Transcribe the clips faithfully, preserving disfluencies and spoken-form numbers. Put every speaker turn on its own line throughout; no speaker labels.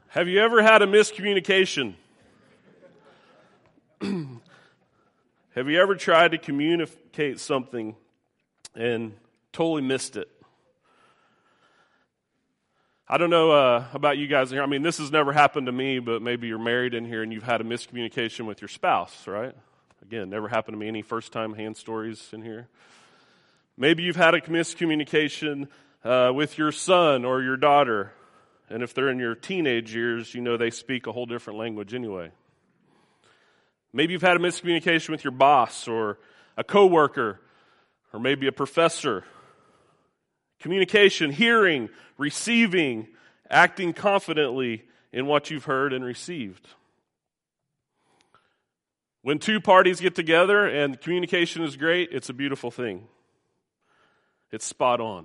Have you ever had a miscommunication? Have you ever tried to communicate something and totally missed it? I don't know uh, about you guys here. I mean, this has never happened to me, but maybe you're married in here and you've had a miscommunication with your spouse, right? Again, never happened to me. Any first-time hand stories in here? Maybe you've had a miscommunication uh, with your son or your daughter. And if they're in your teenage years, you know they speak a whole different language anyway. Maybe you've had a miscommunication with your boss or a coworker or maybe a professor. Communication, hearing, receiving, acting confidently in what you've heard and received. When two parties get together and communication is great, it's a beautiful thing. It's spot on.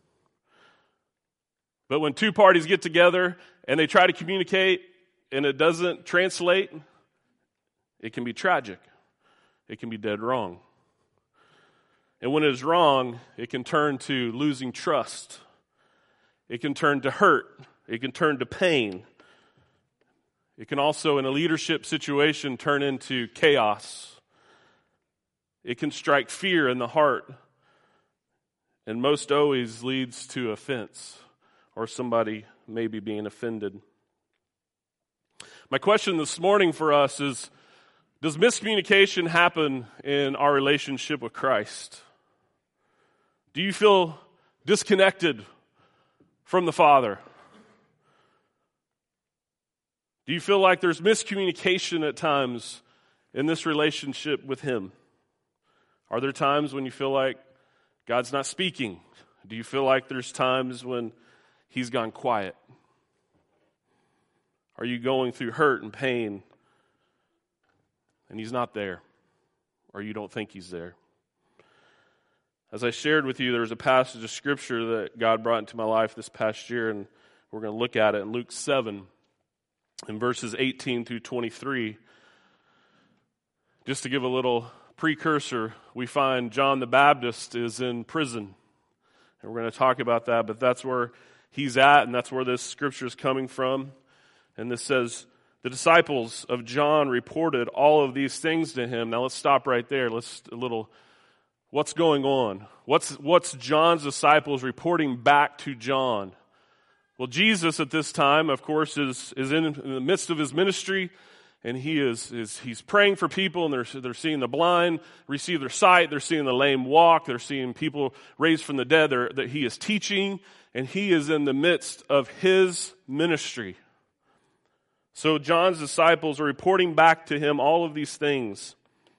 But when two parties get together and they try to communicate and it doesn't translate, it can be tragic. It can be dead wrong. And when it is wrong, it can turn to losing trust. It can turn to hurt. It can turn to pain. It can also, in a leadership situation, turn into chaos. It can strike fear in the heart. And most always leads to offense, or somebody maybe being offended. My question this morning for us is, does miscommunication happen in our relationship with Christ? Do you feel disconnected from the Father? Do you feel like there's miscommunication at times in this relationship with Him? Are there times when you feel like God's not speaking? Do you feel like there's times when He's gone quiet? Are you going through hurt and pain and He's not there, or you don't think He's there? As I shared with you, there's a passage of Scripture that God brought into my life this past year, and we're going to look at it in Luke seven, in verses eighteen through twenty-three. Just to give a little precursor, we find John the Baptist is in prison, and we're going to talk about that, but that's where he's at, and that's where this Scripture is coming from. And this says, the disciples of John reported all of these things to him. Now let's stop right there. Let's a little... What's going on? What's what's John's disciples reporting back to John? Well, Jesus at this time, of course, is is in, in the midst of his ministry, and he is is he's praying for people, and they're they're seeing the blind receive their sight, they're seeing the lame walk, they're seeing people raised from the dead. They're, that he is teaching, and he is in the midst of his ministry. So John's disciples are reporting back to him all of these things.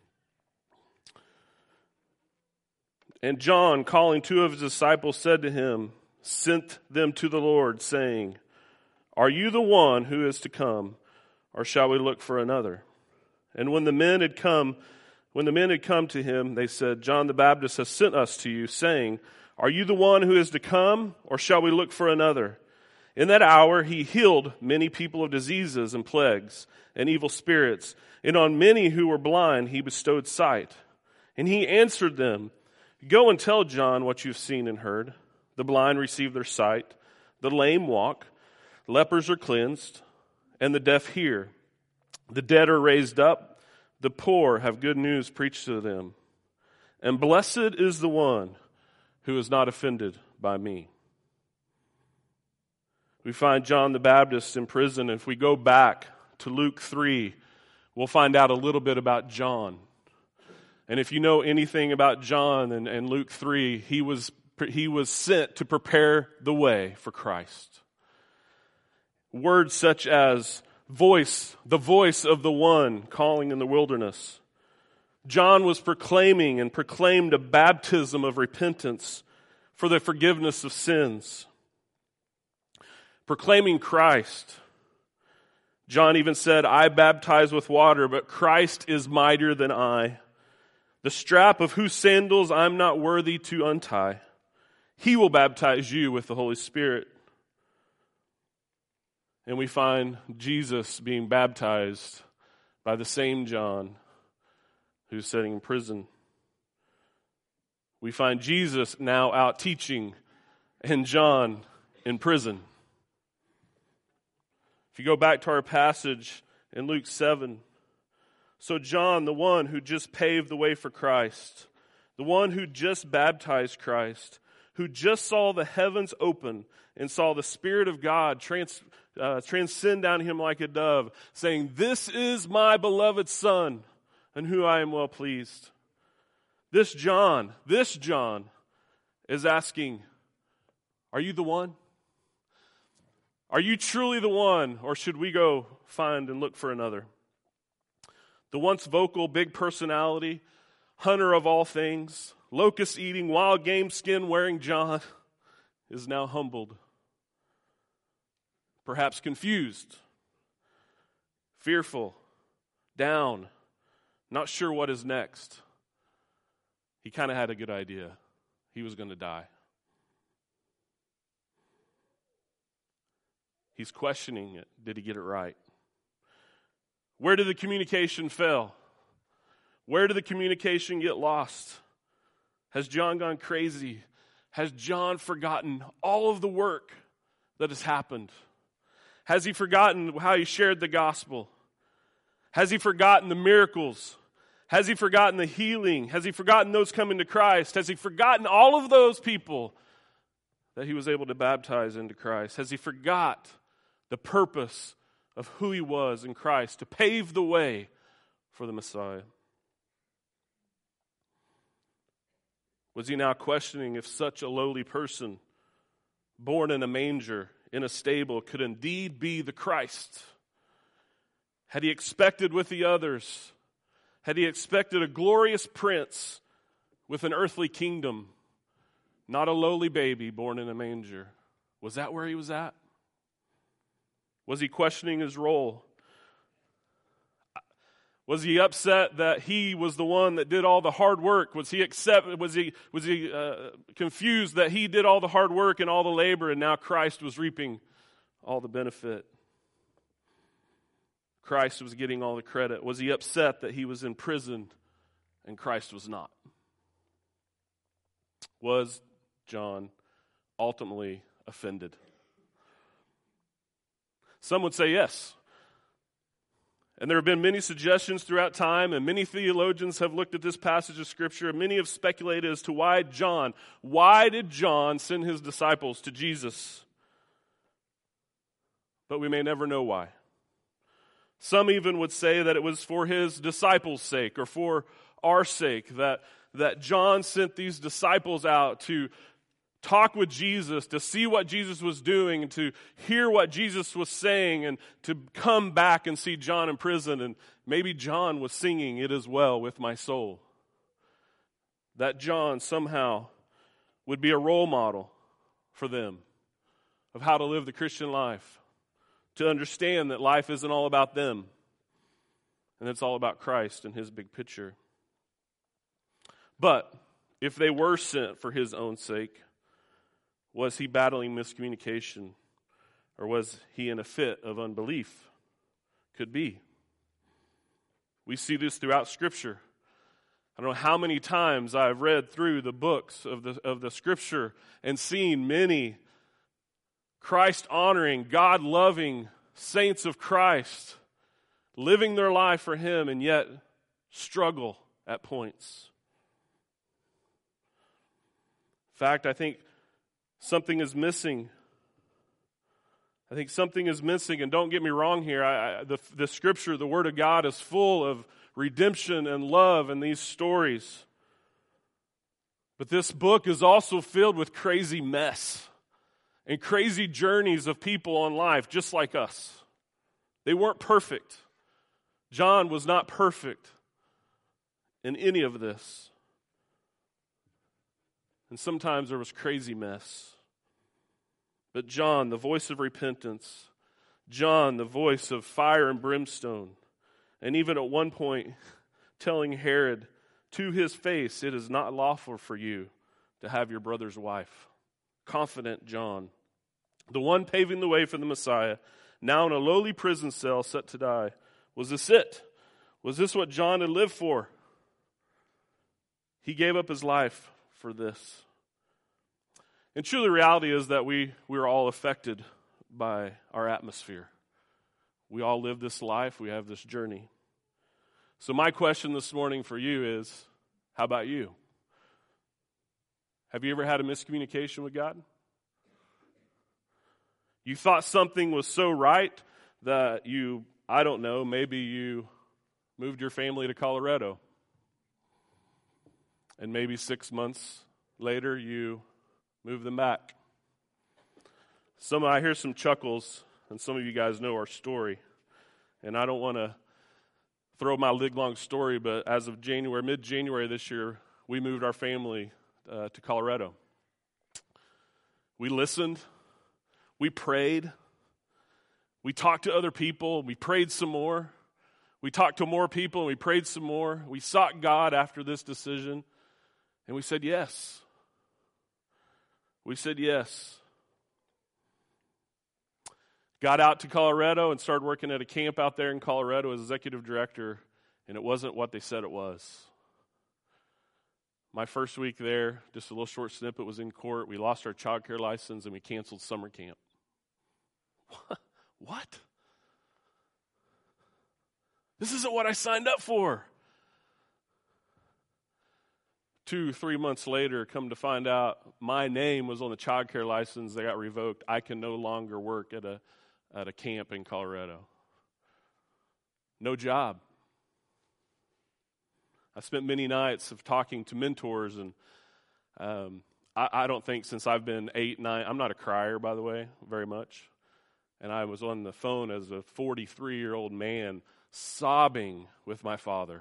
And John, calling two of his disciples, said to him, sent them to the Lord, saying, are you the one who is to come, or shall we look for another? And when the men had come, when the men had come to him, they said, John the Baptist has sent us to you, saying, are you the one who is to come, or shall we look for another? In that hour he healed many people of diseases and plagues and evil spirits, and on many who were blind he bestowed sight. And he answered them, go and tell John what you've seen and heard. The blind receive their sight, the lame walk, lepers are cleansed, and the deaf hear. The dead are raised up, the poor have good news preached to them. And blessed is the one who is not offended by me. We find John the Baptist in prison. If we go back to Luke three, we'll find out a little bit about John. And if you know anything about John and, and Luke three, he was he was sent to prepare the way for Christ. Words such as voice, the voice of the one calling in the wilderness. John was proclaiming and proclaimed a baptism of repentance for the forgiveness of sins. Proclaiming Christ. John even said, I baptize with water, but Christ is mightier than I. The strap of whose sandals I'm not worthy to untie. He will baptize you with the Holy Spirit. And we find Jesus being baptized by the same John who's sitting in prison. We find Jesus now out teaching and John in prison. If you go back to our passage in Luke seven, so John, the one who just paved the way for Christ, the one who just baptized Christ, who just saw the heavens open and saw the Spirit of God trans, uh, transcend down him like a dove, saying, "This is my beloved Son, in whom I am well pleased." This John, this John is asking, are you the one? Are you truly the one, or should we go find and look for another? The once vocal, big personality, hunter of all things, locust-eating, wild game skin-wearing John is now humbled, perhaps confused, fearful, down, not sure what is next. He kind of had a good idea. He was going to die. He's questioning it. Did he get it right? Where did the communication fail? Where did the communication get lost? Has John gone crazy? Has John forgotten all of the work that has happened? Has he forgotten how he shared the gospel? Has he forgotten the miracles? Has he forgotten the healing? Has he forgotten those coming to Christ? Has he forgotten all of those people that he was able to baptize into Christ? Has he forgot the purpose of who he was in Christ, to pave the way for the Messiah? Was he now questioning if such a lowly person, born in a manger, in a stable, could indeed be the Christ? Had he expected with the others, had he expected a glorious prince with an earthly kingdom, not a lowly baby born in a manger? Was that where he was at? Was he questioning his role? Was he upset that he was the one that did all the hard work? Was he accept, was he was he uh, confused that he did all the hard work and all the labor, and now Christ was reaping all the benefit? Christ was getting all the credit. Was he upset that he was in prison and Christ was not? Was John ultimately offended? Some would say yes. And there have been many suggestions throughout time, and many theologians have looked at this passage of Scripture, and many have speculated as to why John, why did John send his disciples to Jesus? But we may never know why. Some even would say that it was for his disciples' sake, or for our sake, that, that John sent these disciples out to talk with Jesus, to see what Jesus was doing, and to hear what Jesus was saying, and to come back and see John in prison. And maybe John was singing "It Is Well With My Soul." That John somehow would be a role model for them of how to live the Christian life, to understand that life isn't all about them, and it's all about Christ and his big picture. But if they were sent for his own sake, was he battling miscommunication, or was he in a fit of unbelief? Could be. We see this throughout Scripture. I don't know how many times I've read through the books of the of the Scripture and seen many Christ-honoring, God-loving saints of Christ living their life for him, and yet struggle at points. In fact, I think something is missing. I think something is missing, and don't get me wrong here. I, I, the, the Scripture, the Word of God, is full of redemption and love in these stories. But this book is also filled with crazy mess and crazy journeys of people on life, just like us. They weren't perfect. John was not perfect in any of this. And sometimes there was crazy mess. But John, the voice of repentance, John, the voice of fire and brimstone, and even at one point telling Herod to his face, "It is not lawful for you to have your brother's wife." Confident John, the one paving the way for the Messiah, now in a lowly prison cell set to die. Was this it? Was this what John had lived for? He gave up his life for this. And truly, the reality is that we, we are all affected by our atmosphere. We all live this life. We have this journey. So my question this morning for you is, how about you? Have you ever had a miscommunication with God? You thought something was so right that you, I don't know, maybe you moved your family to Colorado. And maybe six months later, you moved them back. Some, I hear some chuckles, and some of you guys know our story. And I don't want to throw my lig-long story, but as of January, mid-January this year, we moved our family uh, to Colorado. We listened. We prayed. We talked to other people. We prayed some more. We talked to more people, and we prayed some more. We sought God after this decision, and we said yes. We said yes. Got out to Colorado and started working at a camp out there in Colorado as executive director, and it wasn't what they said it was. My first week there, just a little short snippet, was in court. We lost our child care license, and we canceled summer camp. What? This isn't what I signed up for. Two, three months later, come to find out my name was on the child care license. They got revoked. I can no longer work at a at a camp in Colorado. No job. I spent many nights of talking to mentors, and um, I, I don't think since I've been eight, nine, I'm not a crier, by the way, very much. And I was on the phone as a forty-three-year-old man sobbing with my father.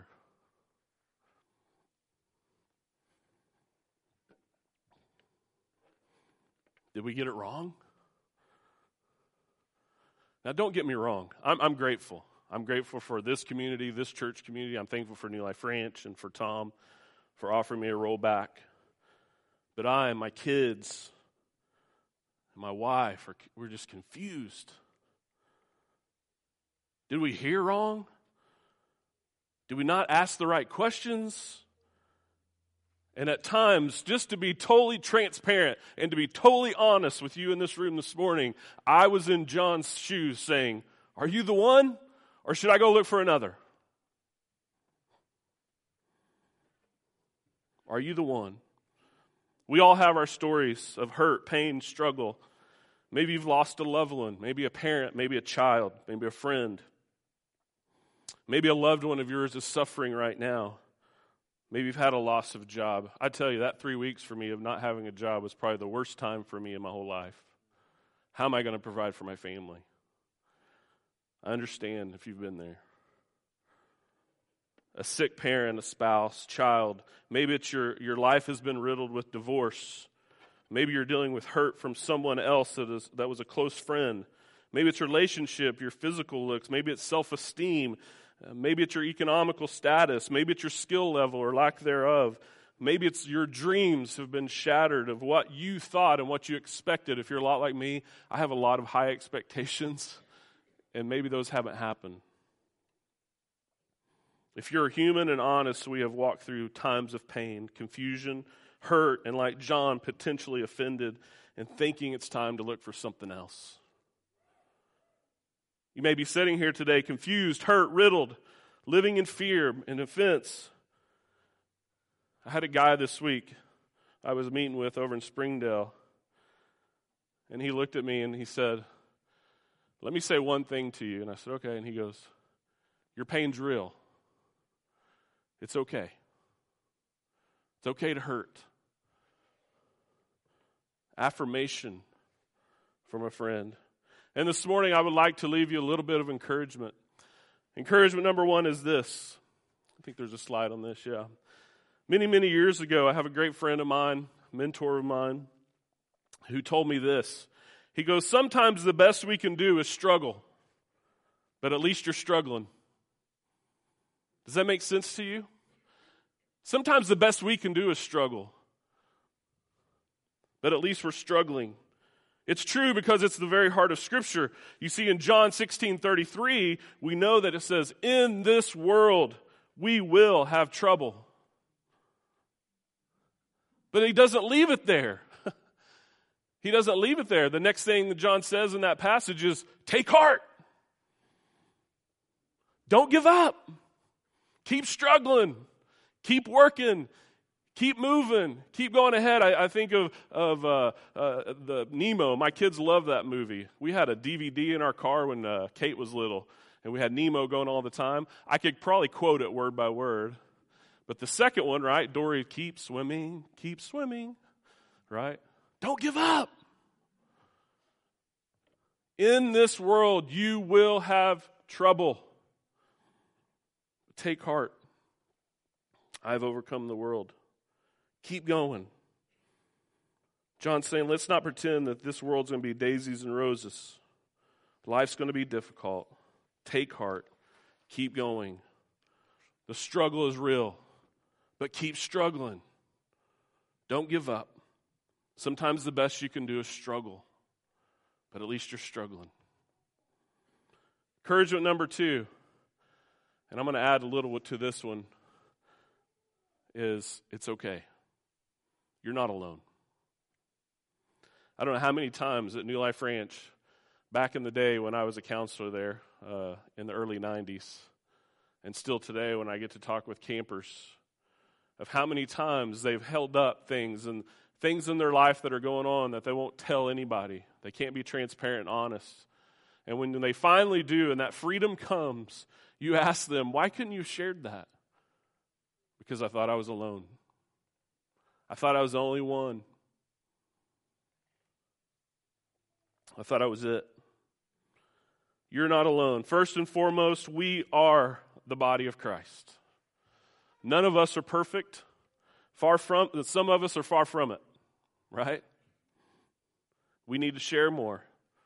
Did we get it wrong? Now, don't get me wrong. I'm, I'm grateful. I'm grateful for this community, this church community. I'm thankful for New Life Ranch and for Tom for offering me a roll back. But I and my kids and my wife, are, we're just confused. Did we hear wrong? Did we not ask the right questions? And at times, just to be totally transparent and to be totally honest with you in this room this morning, I was in John's shoes saying, are you the one, or should I go look for another? Are you the one? We all have our stories of hurt, pain, struggle. Maybe you've lost a loved one, maybe a parent, maybe a child, maybe a friend. Maybe a loved one of yours is suffering right now. Maybe you've had a loss of a job. I tell you, that three weeks for me of not having a job was probably the worst time for me in my whole life. How am I going to provide for my family? I understand if you've been there. A sick parent, a spouse, child. Maybe it's your, your life has been riddled with divorce. Maybe you're dealing with hurt from someone else that is that was a close friend. Maybe it's relationship, your physical looks. Maybe it's self-esteem. Uh, maybe it's your economical status. Maybe it's your skill level or lack thereof. Maybe it's your dreams have been shattered of what you thought and what you expected. If you're a lot like me, I have a lot of high expectations, and maybe those haven't happened. If you're human and honest, we have walked through times of pain, confusion, hurt, and like John, potentially offended and thinking it's time to look for something else. You may be sitting here today confused, hurt, riddled, living in fear and offense. I had a guy this week I was meeting with over in Springdale, and he looked at me and he said, let me say one thing to you. And I said, okay. And he goes, your pain's real. It's okay. It's okay to hurt. Affirmation from a friend. And this morning I would like to leave you a little bit of encouragement. Encouragement number one is this. I think there's a slide on this, yeah. Many, many years ago, I have a great friend of mine, mentor of mine, who told me this. He goes, sometimes the best we can do is struggle, but at least you're struggling. Does that make sense to you? Sometimes the best we can do is struggle, but at least we're struggling. It's true because it's the very heart of Scripture. You see in John sixteen thirty-three, we know that it says, in this world we will have trouble. But he doesn't leave it there. He doesn't leave it there. The next thing that John says in that passage is, take heart. Don't give up. Keep struggling. Keep working. Keep moving. Keep going ahead. I, I think of, of uh, uh, the Nemo. My kids love that movie. We had a D V D in our car when uh, Kate was little, and we had Nemo going all the time. I could probably quote it word by word. But the second one, right, Dory, keep swimming, keep swimming, right? Don't give up. In this world, you will have trouble. Take heart. I've overcome the world. Keep going. John's saying, let's not pretend that this world's going to be daisies and roses. Life's going to be difficult. Take heart. Keep going. The struggle is real, but keep struggling. Don't give up. Sometimes the best you can do is struggle, but at least you're struggling. Encouragement number two, and I'm going to add a little to this one, is it's okay. You're not alone. I don't know how many times at New Life Ranch, back in the day when I was a counselor there uh, in the early nineties, and still today when I get to talk with campers, of how many times they've held up things and things in their life that are going on that they won't tell anybody. They can't be transparent and honest. And when they finally do and that freedom comes, you ask them, why couldn't you have shared that? Because I thought I was alone. I thought I was the only one. I thought I was it. You're not alone. First and foremost, we are the body of Christ. None of us are perfect. Far from, some of us are far from it, right? We need to share more.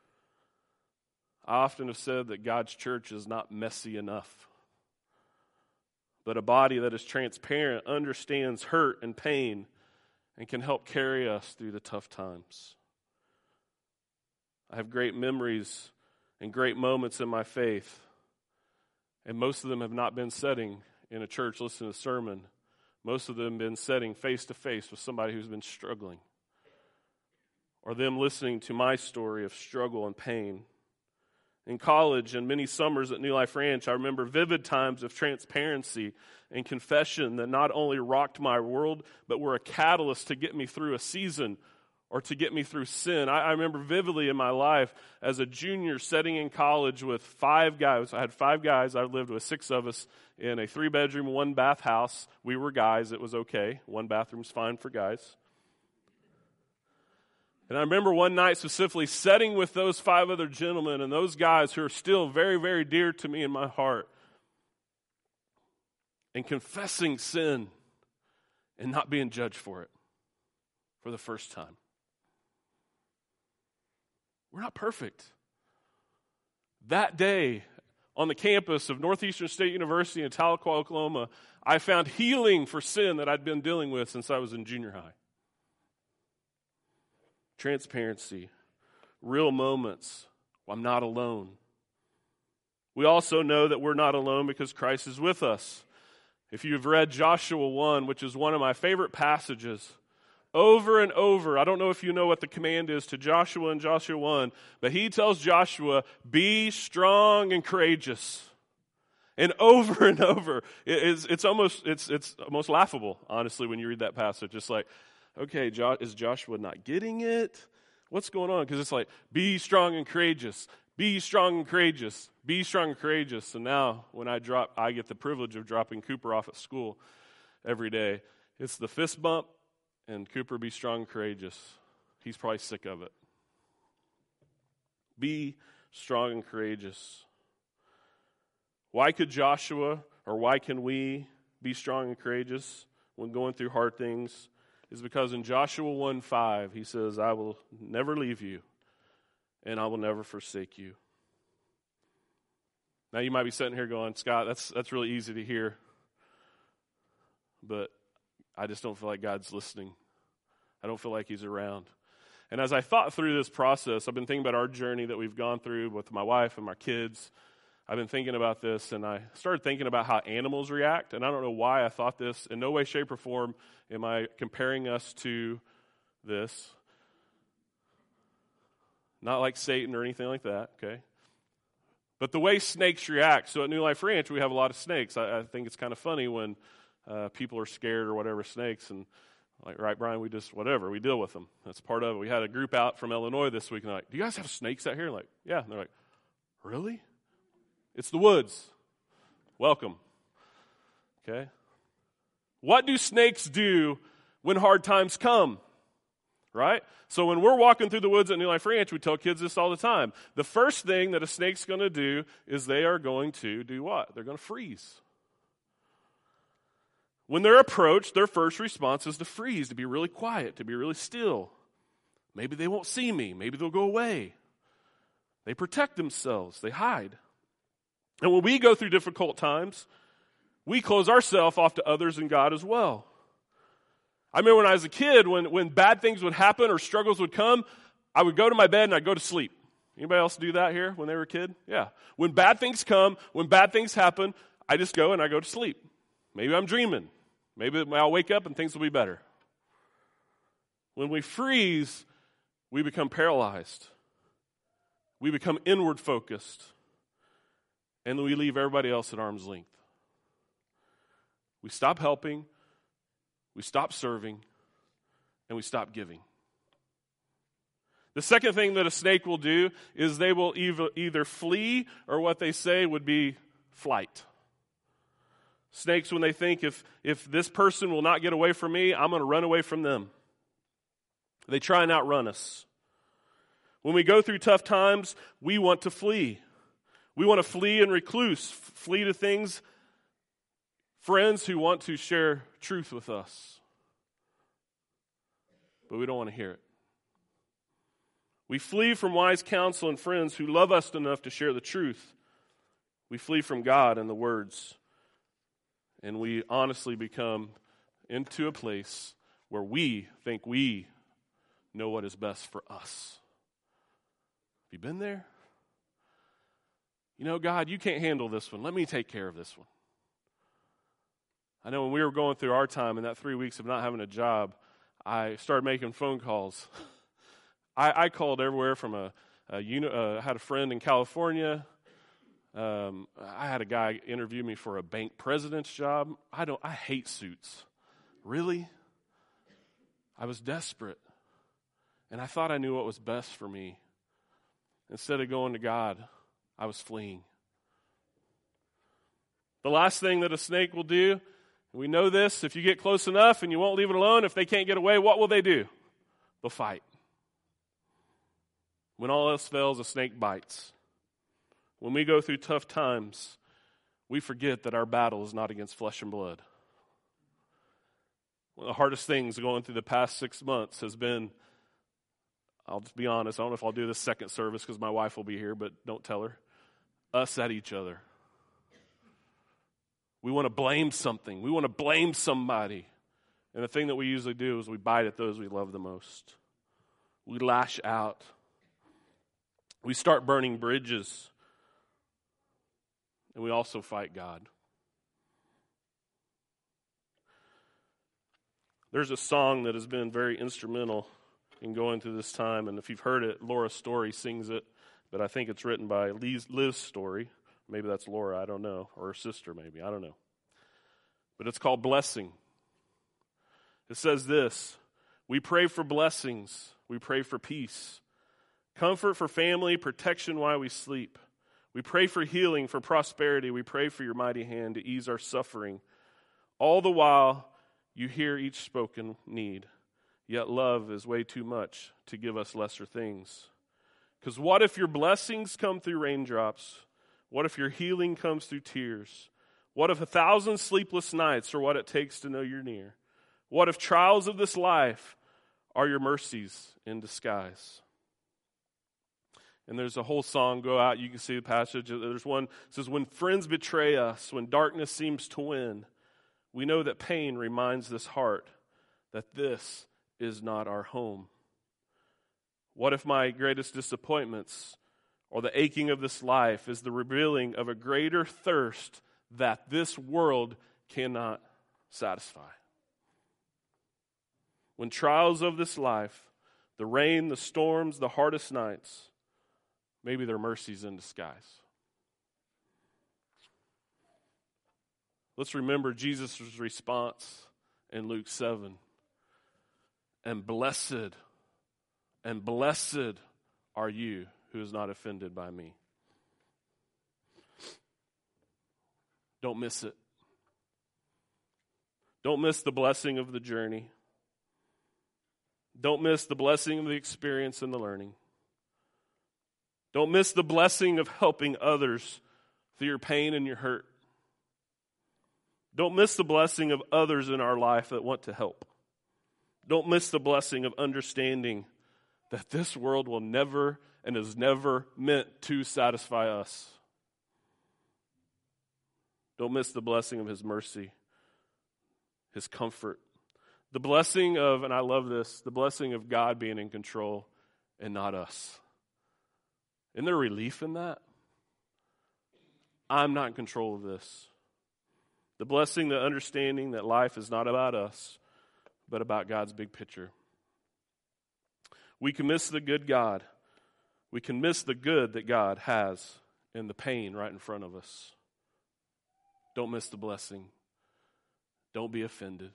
I often have said that God's church is not messy enough. But a body that is transparent, understands hurt and pain, and can help carry us through the tough times. I have great memories and great moments in my faith, and most of them have not been setting in a church listening to a sermon. Most of them have been setting face-to-face with somebody who's been struggling, or them listening to my story of struggle and pain. In college and many summers at New Life Ranch, I remember vivid times of transparency and confession that not only rocked my world, but were a catalyst to get me through a season or to get me through sin. I, I remember vividly in my life as a junior sitting in college with five guys. I had five guys. I lived with six of us in a three-bedroom, one-bath house. We were guys. It was okay. One bathroom's fine for guys. And I remember one night specifically sitting with those five other gentlemen and those guys who are still very, very dear to me in my heart and confessing sin and not being judged for it for the first time. We're not perfect. That day on the campus of Northeastern State University in Tahlequah, Oklahoma, I found healing for sin that I'd been dealing with since I was in junior high. Transparency, real moments. I'm not alone. We also know that we're not alone because Christ is with us. If you've read Joshua one, which is one of my favorite passages, over and over, I don't know if you know what the command is to Joshua in Joshua one, but he tells Joshua, be strong and courageous. And over and over, it's, it's almost it's it's almost laughable, honestly, when you read that passage. It's like, okay, jo- is Joshua not getting it? What's going on? Because it's like, be strong and courageous. Be strong and courageous. Be strong and courageous. And now, when I drop, I get the privilege of dropping Cooper off at school every day. It's the fist bump and Cooper, be strong and courageous. He's probably sick of it. Be strong and courageous. Why could Joshua, or why can we be strong and courageous when going through hard things? Is because in Joshua one five, he says, I will never leave you, and I will never forsake you. Now you might be sitting here going, Scott, that's that's really easy to hear, but I just don't feel like God's listening. I don't feel like he's around. And as I thought through this process, I've been thinking about our journey that we've gone through with my wife and my kids. I've been thinking about this, and I started thinking about how animals react, and I don't know why I thought this. In no way, shape, or form am I comparing us to this. Not like Satan or anything like that, okay? But the way snakes react, so at New Life Ranch, we have a lot of snakes. I, I think it's kind of funny when uh, people are scared or whatever, snakes, and like, right, Brian, we just, whatever, we deal with them. That's part of it. We had a group out from Illinois this week, and they're like, do you guys have snakes out here? I'm like, yeah. And they're like, really? It's the woods. Welcome. Okay. What do snakes do when hard times come? Right? So when we're walking through the woods at New Life Ranch, we tell kids this all the time. The first thing that a snake's going to do is they are going to do what? They're going to freeze. When they're approached, their first response is to freeze, to be really quiet, to be really still. Maybe they won't see me. Maybe they'll go away. They protect themselves. They hide. And when we go through difficult times, we close ourselves off to others and God as well. I remember when I was a kid, when, when bad things would happen or struggles would come, I would go to my bed and I'd go to sleep. Anybody else do that here when they were a kid? Yeah. When bad things come, when bad things happen, I just go and I go to sleep. Maybe I'm dreaming. Maybe I'll wake up and things will be better. When we freeze, we become paralyzed. We become inward focused. And we leave everybody else at arm's length. We stop helping. We stop serving, and we stop giving. The second thing that a snake will do is they will either flee or what they say would be flight. Snakes, when they think if, if this person will not get away from me, I'm going to run away from them. They try and outrun us. When we go through tough times, we want to flee. We want to flee and recluse, flee to things, friends who want to share truth with us. But we don't want to hear it. We flee from wise counsel and friends who love us enough to share the truth. We flee from God and the words. And we honestly become into a place where we think we know what is best for us. Have you been there? You know, God, you can't handle this one. Let me take care of this one. I know when we were going through our time in that three weeks of not having a job, I started making phone calls. I, I called everywhere from a, a you know, uh, I had a friend in California. Um, I had a guy interview me for a bank president's job. I don't. I hate suits. Really? I was desperate, and I thought I knew what was best for me. Instead of going to God, I was fleeing. The last thing that a snake will do, we know this, if you get close enough and you won't leave it alone, if they can't get away, what will they do? They'll fight. When all else fails, a snake bites. When we go through tough times, we forget that our battle is not against flesh and blood. One of the hardest things going through the past six months has been, I'll just be honest, I don't know if I'll do this second service because my wife will be here, but don't tell her, us at each other. We want to blame something. We want to blame somebody. And the thing that we usually do is we bite at those we love the most. We lash out. We start burning bridges. And we also fight God. There's a song that has been very instrumental in going through this time. And if you've heard it, Laura Story sings it. But I think it's written by Liz, Liz Story. Maybe that's Laura, I don't know. Or her sister, maybe, I don't know. But it's called Blessing. It says this: we pray for blessings. We pray for peace. Comfort for family, protection while we sleep. We pray for healing, for prosperity. We pray for your mighty hand to ease our suffering. All the while, you hear each spoken need. Yet love is way too much to give us lesser things. Because what if your blessings come through raindrops? What if your healing comes through tears? What if a thousand sleepless nights are what it takes to know you're near? What if trials of this life are your mercies in disguise? And there's a whole song, go out, you can see the passage. There's one that says, when friends betray us, when darkness seems to win, we know that pain reminds this heart that this is not our home. What if my greatest disappointments or the aching of this life is the revealing of a greater thirst that this world cannot satisfy? When trials of this life, the rain, the storms, the hardest nights, maybe they're mercies in disguise. Let's remember Jesus' response in Luke seven. And blessed, and blessed are you who is not offended by me. Don't miss it. Don't miss the blessing of the journey. Don't miss the blessing of the experience and the learning. Don't miss the blessing of helping others through your pain and your hurt. Don't miss the blessing of others in our life that want to help. Don't miss the blessing of understanding that this world will never and is never meant to satisfy us. Don't miss the blessing of His mercy, His comfort. The blessing of, and I love this, the blessing of God being in control and not us. Isn't there relief in that? I'm not in control of this. The blessing, the understanding that life is not about us, but about God's big picture. We can miss the good God. We can miss the good that God has in the pain right in front of us. Don't miss the blessing. Don't be offended.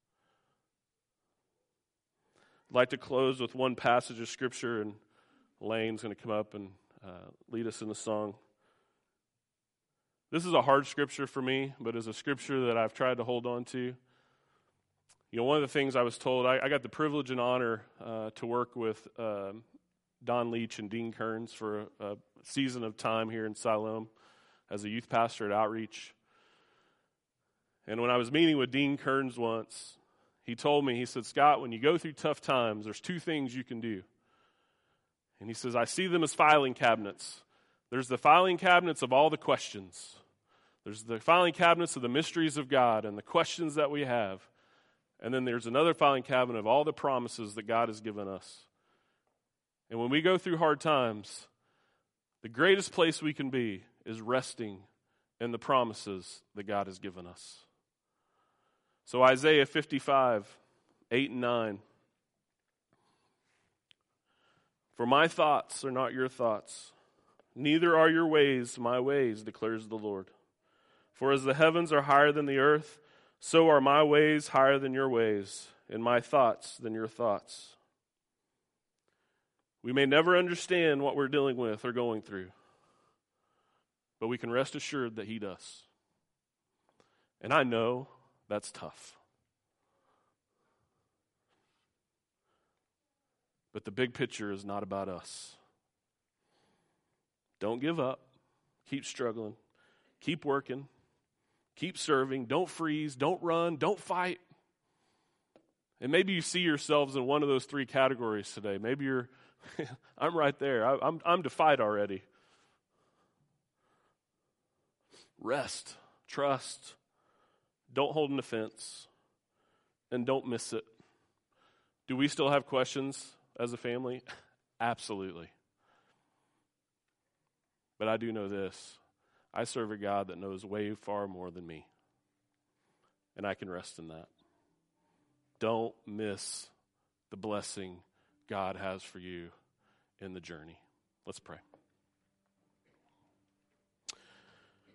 I'd like to close with one passage of Scripture, and Lane's going to come up and uh, lead us in the song. This is a hard Scripture for me, but it's a Scripture that I've tried to hold on to. You know, one of the things I was told, I, I got the privilege and honor uh, to work with uh, Don Leach and Dean Kearns for a, a season of time here in Siloam as a youth pastor at Outreach. And when I was meeting with Dean Kearns once, he told me, he said, Scott, when you go through tough times, there's two things you can do. And he says, I see them as filing cabinets. There's the filing cabinets of all the questions. There's the filing cabinets of the mysteries of God and the questions that we have. And then there's another filing cabinet of all the promises that God has given us. And when we go through hard times, the greatest place we can be is resting in the promises that God has given us. So Isaiah fifty-five, eight and nine. For my thoughts are not your thoughts, neither are your ways my ways, declares the Lord. For as the heavens are higher than the earth, so are my ways higher than your ways, and my thoughts than your thoughts. We may never understand what we're dealing with or going through, but we can rest assured that He does. And I know that's tough. But the big picture is not about us. Don't give up. Keep struggling. Keep working. Keep serving. Don't freeze. Don't run. Don't fight. And maybe you see yourselves in one of those three categories today. Maybe you're, I'm right there. I, I'm, I'm to fight already. Rest. Trust. Don't hold an offense. And don't miss it. Do we still have questions as a family? Absolutely. But I do know this. I serve a God that knows way far more than me. And I can rest in that. Don't miss the blessing God has for you in the journey. Let's pray.